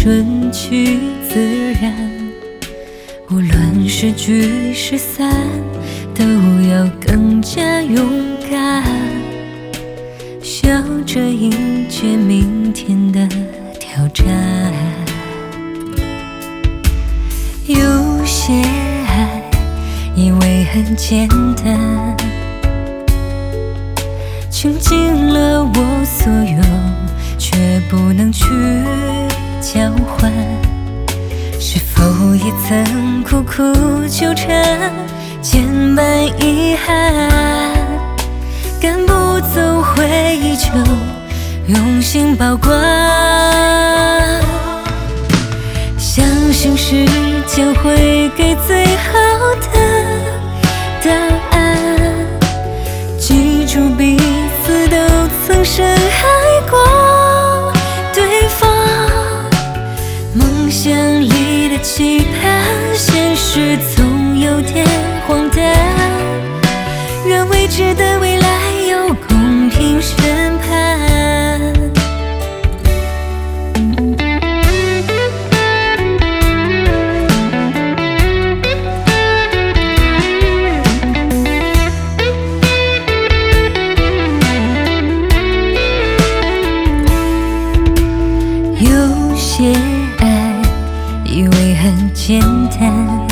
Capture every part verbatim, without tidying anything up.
顺其自然，无论是聚是散，都要更加勇敢，笑着迎接明天的挑战。有些爱以为很简单，倾尽了我所有，却不能去交换。是否也曾苦苦纠缠，千般遗憾，赶不走回忆就用心保管。相信时间会给最好的答案，记住彼此都曾深爱过对方。梦想里的期盼，现实总有点荒诞，愿未知的未来有公平审判。有些爱以为很简单，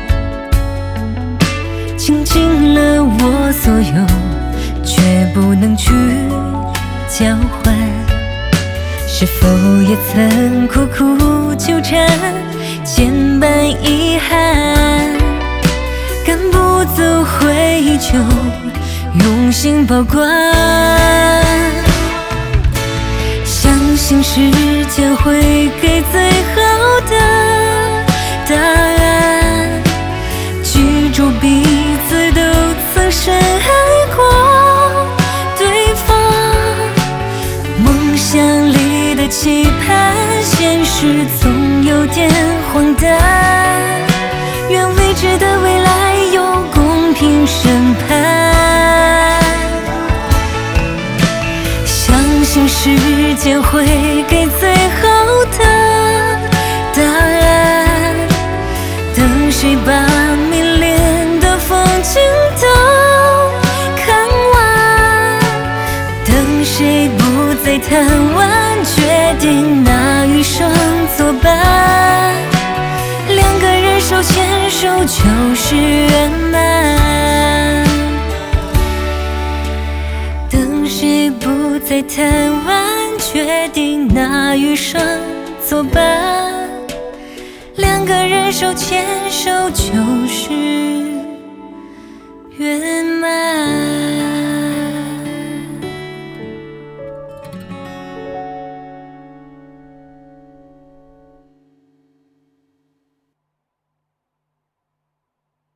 倾尽了我所有，却不能去交换。是否也曾苦苦纠缠，千般遗憾，赶不走回忆就用心保管。相信时间会给最好的答案，记住彼此都曾深爱过对方。梦想里的期盼，现实总有点荒诞，愿未知的未来有公平审判。相信时间会给最好的答案，等谁把迷恋的风景都看完，等谁不再贪玩，决定那余生作伴，两个人手牵手就是圆满。等谁不再贪玩，决定那余生作伴，两个人手牵手就是圆满。